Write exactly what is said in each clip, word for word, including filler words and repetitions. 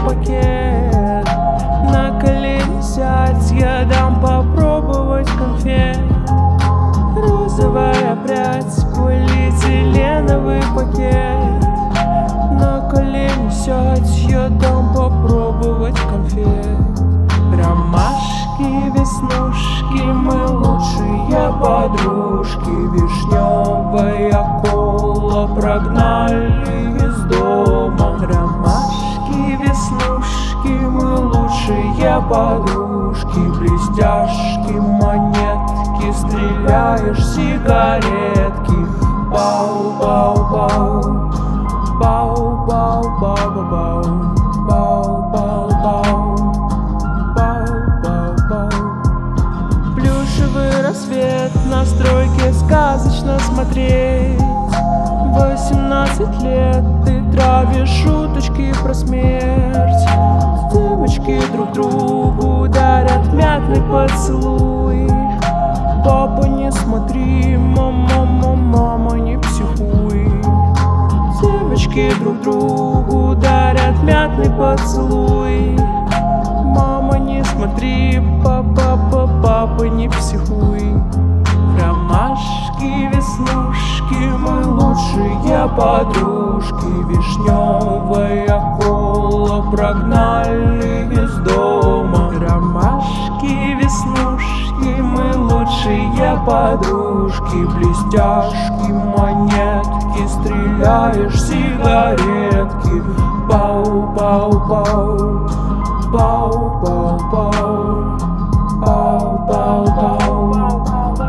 пакет. На колени сядь, я дам попробовать конфет. Розовая прядь, полиэтиленовый пакет. На колени сядь, я дам попробовать конфет. Ромашки, веснушки, мы лучшие подружки. Вишневая кола прогнали из дома. Ромашки, веснушки, мы лучшие подружки. Блестяшки, монетки, стреляешь сигаретки. Бау-бау-бау, бау-бау-бау-бау, бау-бау-бау, бау-бау-бау. Плюшевый рассвет на стройке сказочно смотреть. Восемнадцать лет ты травишь шуточки про смерть. Девочки друг другу дарят мятный поцелуй. Папа, не смотри, мама, мама, мама, не психуй. Девочки друг другу дарят мятный поцелуй. Мама, не смотри, папа, папа, папа, не психуй. Ромашки, веснушки, мы лучшие подружки. Вишневая кола прогнали из дома. Ромашки, веснушки, мы лучшие подружки. Блестяшки, монетки, стреляешь сигаретки. Бау-бау-бау, бау-бау-бау, бау-бау-бау.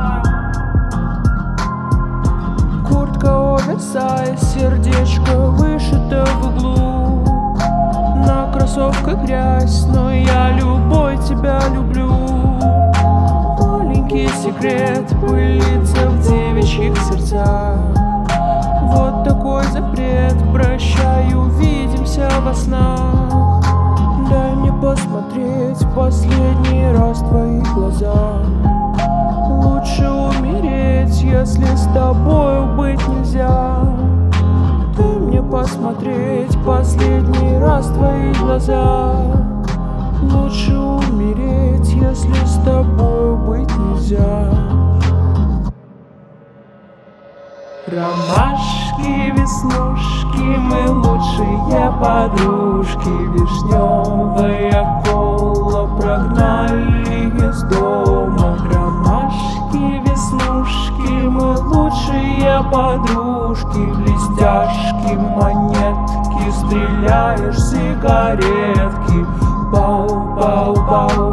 Куртка оверсайз, сердечко вышито в углу. На кроссовках грязь, но я любой тебя люблю. Маленький секрет пылится в девичьих сердцах. Вот такой запрет, прощай, увидимся во снах. Дай мне посмотреть последний раз твои глаза. Лучше умереть, если с тобою быть нельзя. Дай мне посмотреть последний раз твои глаза. Лучше умереть, если с тобою быть нельзя. Ромашки, веснушки, мы лучшие подружки. Вишневая кола прогнали из дома. Ромашки, веснушки, мы лучшие подружки. Блестяшки, монетки, стреляешь сигаретки. Бау-бау-бау.